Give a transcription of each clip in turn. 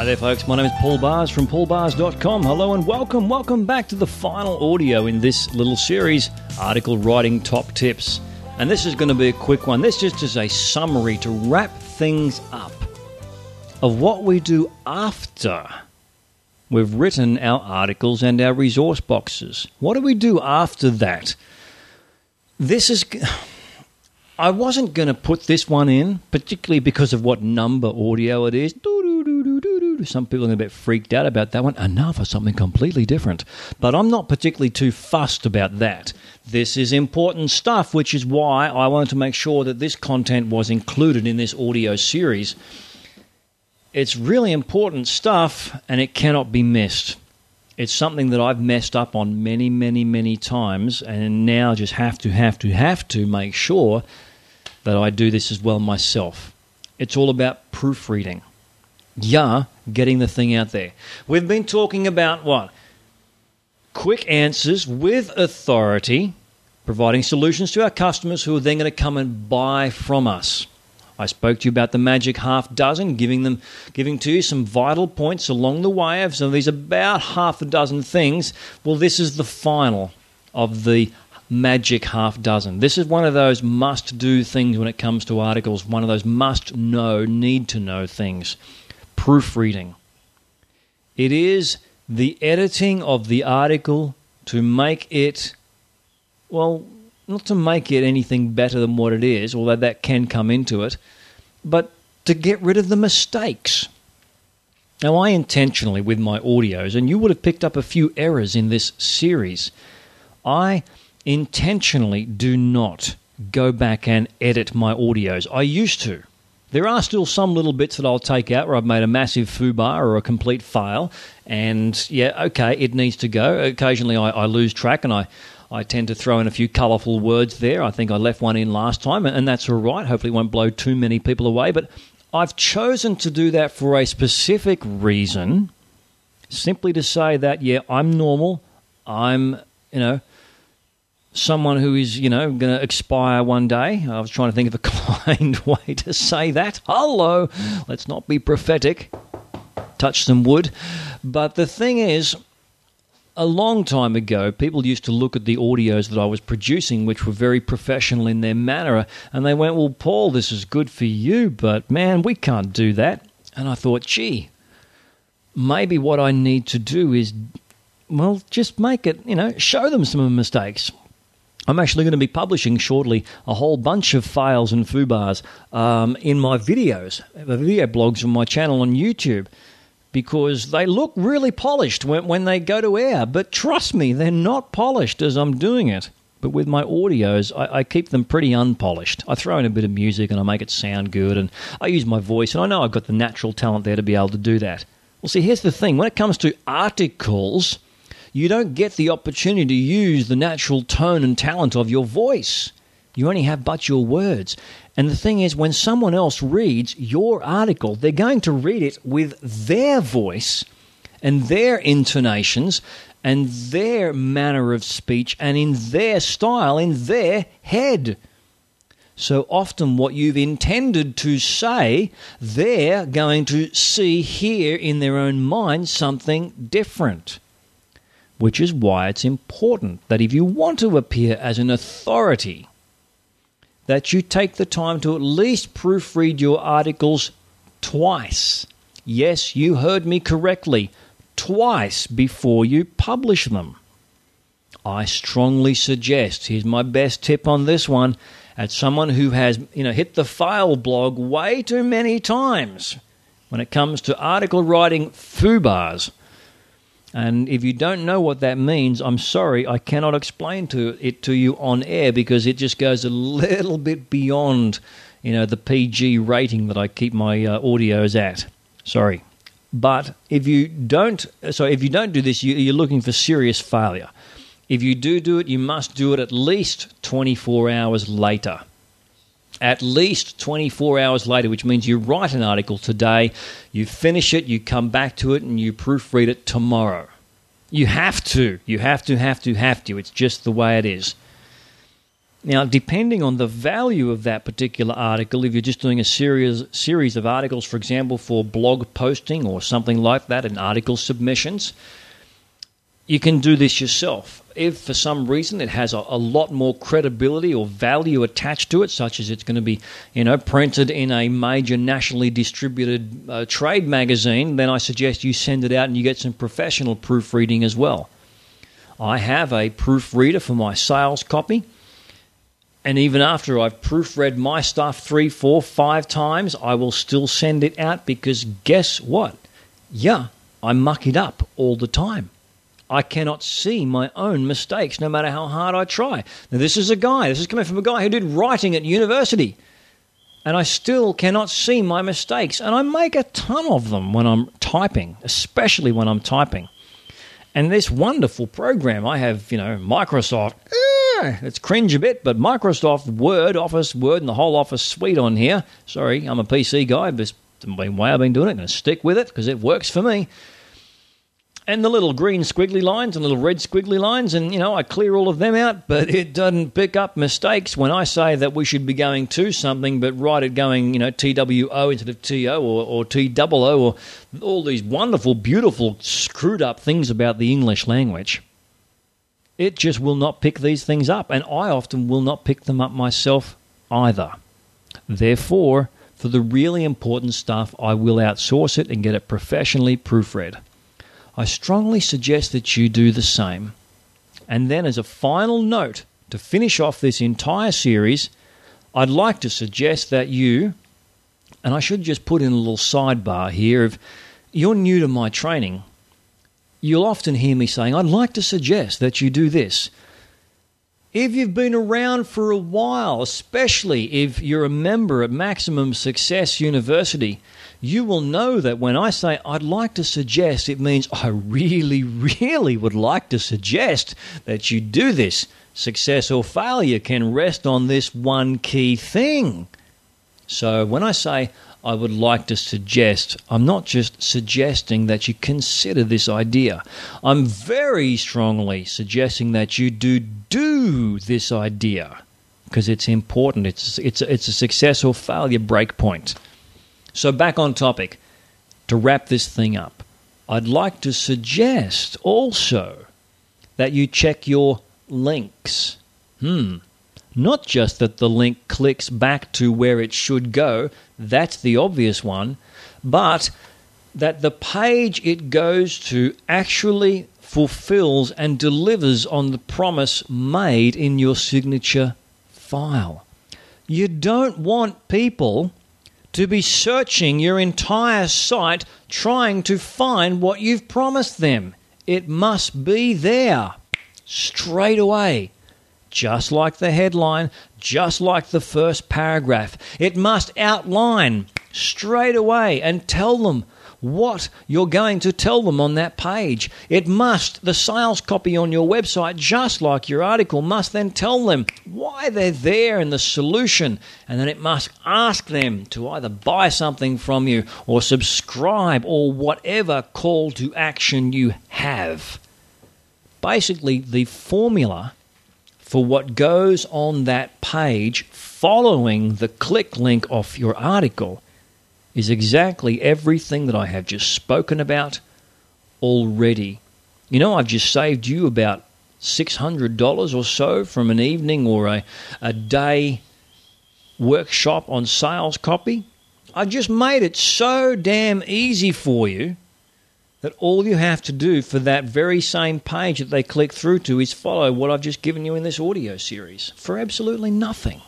there, folks. My name is Paul Bars from paulbars.com. Hello and welcome back to the final audio in this little series, Article Writing Top Tips. And this is going to be a quick one. This just is a summary to wrap things up of what we do after we've written our articles and our resource boxes. What do we do after that? I wasn't going to put this one in, particularly because of what number audio it is. Some people are a bit freaked out about that one, and now for something completely different. But I'm not particularly too fussed about that. This is important stuff, which is why I wanted to make sure that this content was included in this audio series. It's really important stuff, and it cannot be missed. It's something that I've messed up on many times, and now just have to make sure that I do this as well myself. It's all about proofreading. Getting the thing out there. We've been talking about what? Quick answers with authority, providing solutions to our customers who are then going to come and buy from us. I spoke to you about the magic half dozen, giving to you some vital points along the way of some of these about half a dozen things. Well, this is the final of the magic half dozen. This is one of those must-do things when it comes to articles, one of those must-know, need-to-know things. Proofreading. It is the editing of the article to make it, well, not to make it anything better than what it is, although that can come into it, but to get rid of the mistakes. Now, I intentionally, with my audios, and you would have picked up a few errors in this series, I intentionally do not go back and edit my audios. I used to. There are still some little bits that I'll take out where I've made a massive foobar or a complete file, and it needs to go. Occasionally I lose track and I tend to throw in a few colourful words there. I think I left one in last time, and that's all right. Hopefully it won't blow too many people away, but I've chosen to do that for a specific reason, simply to say that, I'm normal, I'm, someone who is, going to expire one day. I was trying to think of a kind way to say that. Hello, let's not be prophetic. Touch some wood. But the thing is, a long time ago, people used to look at the audios that I was producing, which were very professional in their manner, and they went, well, Paul, this is good for you, but man, we can't do that. And I thought, maybe what I need to do is, well, just make it, show them some of the mistakes. I'm actually going to be publishing shortly a whole bunch of files and foobars in my videos, the video blogs on my channel on YouTube, because they look really polished when they go to air. But trust me, they're not polished as I'm doing it. But with my audios, I keep them pretty unpolished. I throw in a bit of music and I make it sound good, and I use my voice, and I know I've got the natural talent there to be able to do that. Well, see, here's the thing. When it comes to articles, you don't get the opportunity to use the natural tone and talent of your voice. You only have but your words. And the thing is, when someone else reads your article, they're going to read it with their voice and their intonations and their manner of speech and in their style, in their head. So often what you've intended to say, they're going to hear in their own mind something different. Which is why it's important that if you want to appear as an authority, that you take the time to at least proofread your articles twice. Yes, you heard me correctly, twice before you publish them. I strongly suggest, here's my best tip on this one, as someone who has hit the file blog way too many times when it comes to article writing foobars. And if you don't know what that means, I'm sorry, I cannot explain it to you on air because it just goes a little bit beyond, the PG rating that I keep my audios at. Sorry. But if you don't do this, you're looking for serious failure. If you do it, you must do it at least 24 hours later. At least 24 hours later, which means you write an article today, you finish it, you come back to it, and you proofread it tomorrow. You have to. You have to. It's just the way it is. Now, depending on the value of that particular article, if you're just doing a series of articles, for example, for blog posting or something like that, and article submissions, you can do this yourself. If for some reason it has a lot more credibility or value attached to it, such as it's going to be, printed in a major nationally distributed trade magazine, then I suggest you send it out and you get some professional proofreading as well. I have a proofreader for my sales copy, and even after I've proofread my stuff 3, 4, 5 times, I will still send it out because guess what? Yeah, I muck it up all the time. I cannot see my own mistakes no matter how hard I try. Now, this is coming from a guy who did writing at university, and I still cannot see my mistakes, and I make a ton of them when I'm typing, especially when I'm typing. And this wonderful program, I have, Microsoft, it's cringe a bit, but Microsoft Word, Office Word, and the whole Office suite on here. Sorry, I'm a PC guy, but it's the way I've been doing it. I'm going to stick with it because it works for me. And the little green squiggly lines and little red squiggly lines, and, I clear all of them out, but it doesn't pick up mistakes when I say that we should be going to something, but write it going, TWO instead of TO or TOO or all these wonderful, beautiful, screwed up things about the English language. It just will not pick these things up, and I often will not pick them up myself either. Therefore, for the really important stuff, I will outsource it and get it professionally proofread. I strongly suggest that you do the same. And then as a final note, to finish off this entire series, I'd like to suggest that you, and I should just put in a little sidebar here, if you're new to my training, you'll often hear me saying, I'd like to suggest that you do this. If you've been around for a while, especially if you're a member at Maximum Success University, you will know that when I say I'd like to suggest, it means I really, really would like to suggest that you do this. Success or failure can rest on this one key thing. So when I say I would like to suggest, I'm not just suggesting that you consider this idea. I'm very strongly suggesting that you do this idea because it's important. It's a success or failure breakpoint. So back on topic, to wrap this thing up, I'd like to suggest also that you check your links. Not just that the link clicks back to where it should go, that's the obvious one, but that the page it goes to actually fulfills and delivers on the promise made in your signature file. You don't want people to be searching your entire site trying to find what you've promised them. It must be there straight away. Just like the headline, just like the first paragraph. It must outline straight away and tell them what you're going to tell them on that page. The sales copy on your website, just like your article, must then tell them why they're there and the solution. And then it must ask them to either buy something from you or subscribe or whatever call to action you have. Basically, the formula for what goes on that page following the click link off your article is exactly everything that I have just spoken about already. I've just saved you about $600 or so from an evening or a day workshop on sales copy. I just made it so damn easy for you that all you have to do for that very same page that they click through to is follow what I've just given you in this audio series for absolutely nothing.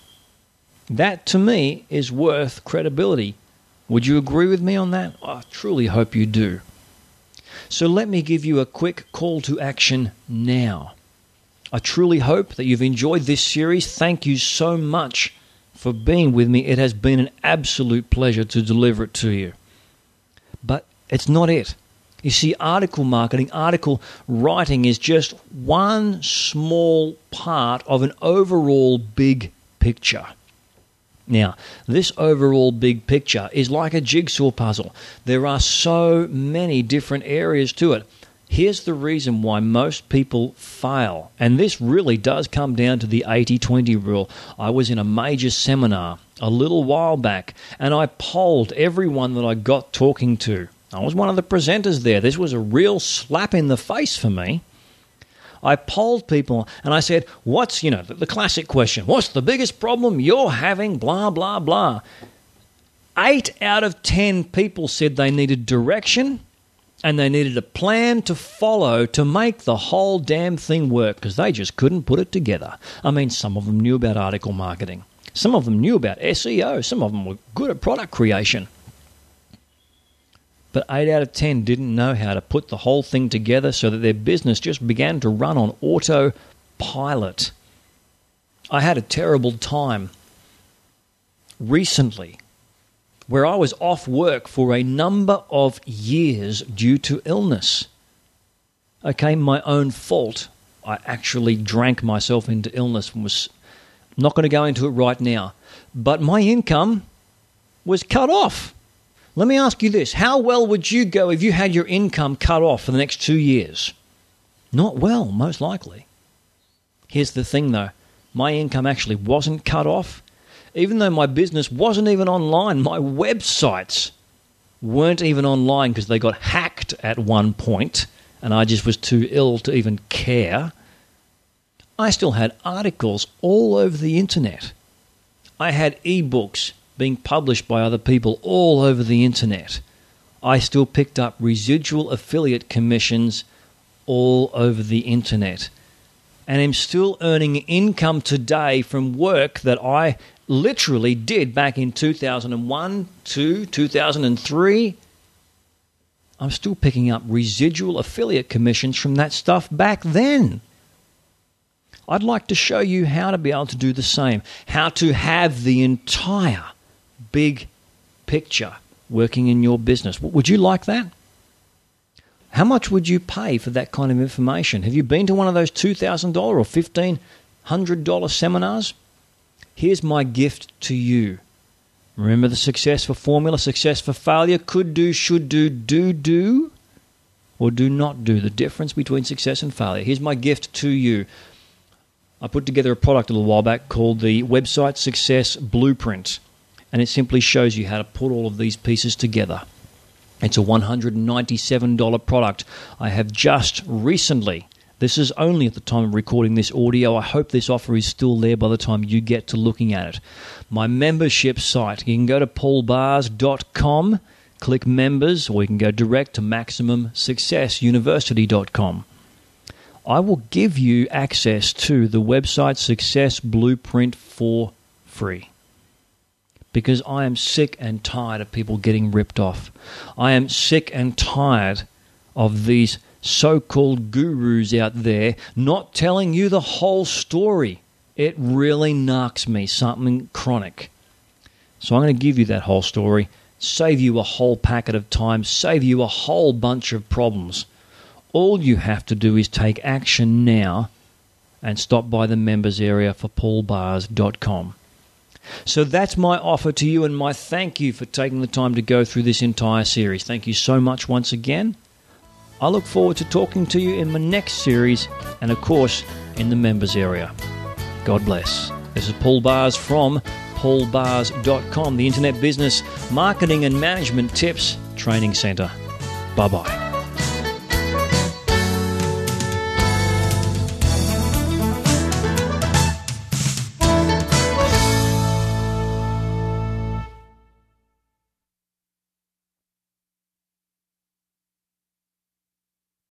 That, to me, is worth credibility. Would you agree with me on that? I truly hope you do. So let me give you a quick call to action now. I truly hope that you've enjoyed this series. Thank you so much for being with me. It has been an absolute pleasure to deliver it to you. But it's not it. You see, article marketing, article writing is just one small part of an overall big picture. Now, this overall big picture is like a jigsaw puzzle. There are so many different areas to it. Here's the reason why most people fail. And this really does come down to the 80-20 rule. I was in a major seminar a little while back, and I polled everyone that I got talking to. I was one of the presenters there. This was a real slap in the face for me. I polled people and I said, what's, the classic question, what's the biggest problem you're having, blah, blah, blah. 8 out of 10 people said they needed direction and they needed a plan to follow to make the whole damn thing work because they just couldn't put it together. I mean, some of them knew about article marketing. Some of them knew about SEO. Some of them were good at product creation. But 8 out of 10 didn't know how to put the whole thing together so that their business just began to run on autopilot. I had a terrible time recently where I was off work for a number of years due to illness. Okay, my own fault. I actually drank myself into illness and was not going to go into it right now. But my income was cut off. Let me ask you this. How well would you go if you had your income cut off for the next 2 years? Not well, most likely. Here's the thing, though. My income actually wasn't cut off. Even though my business wasn't even online, my websites weren't even online because they got hacked at one point, and I just was too ill to even care. I still had articles all over the internet. I had ebooks being published by other people all over the internet. I still picked up residual affiliate commissions all over the internet. And I'm still earning income today from work that I literally did back in 2001 to 2003. I'm still picking up residual affiliate commissions from that stuff back then. I'd like to show you how to be able to do the same, how to have the entire big picture working in your business. Would you like that? How much would you pay for that kind of information? Have you been to one of those $2,000 or $1,500 seminars? Here's my gift to you. Remember the success for formula, success for failure, could do, should do, or do not do, the difference between success and failure. Here's my gift to you. I put together a product a little while back called the Website Success Blueprint, and it simply shows you how to put all of these pieces together. It's a $197 product. I have just recently, this is only at the time of recording this audio, I hope this offer is still there by the time you get to looking at it. My membership site, you can go to paulbars.com, click members, or you can go direct to MaximumSuccessUniversity.com. I will give you access to the Website Success Blueprint for free. Because I am sick and tired of people getting ripped off. I am sick and tired of these so-called gurus out there not telling you the whole story. It really knocks me, something chronic. So I'm going to give you that whole story, save you a whole packet of time, save you a whole bunch of problems. All you have to do is take action now and stop by the members area for paulbars.com. So that's my offer to you and my thank you for taking the time to go through this entire series. Thank you so much once again. I look forward to talking to you in my next series and, of course, in the members area. God bless. This is Paul Bars from paulbars.com, the Internet Business Marketing and Management Tips Training Center. Bye-bye.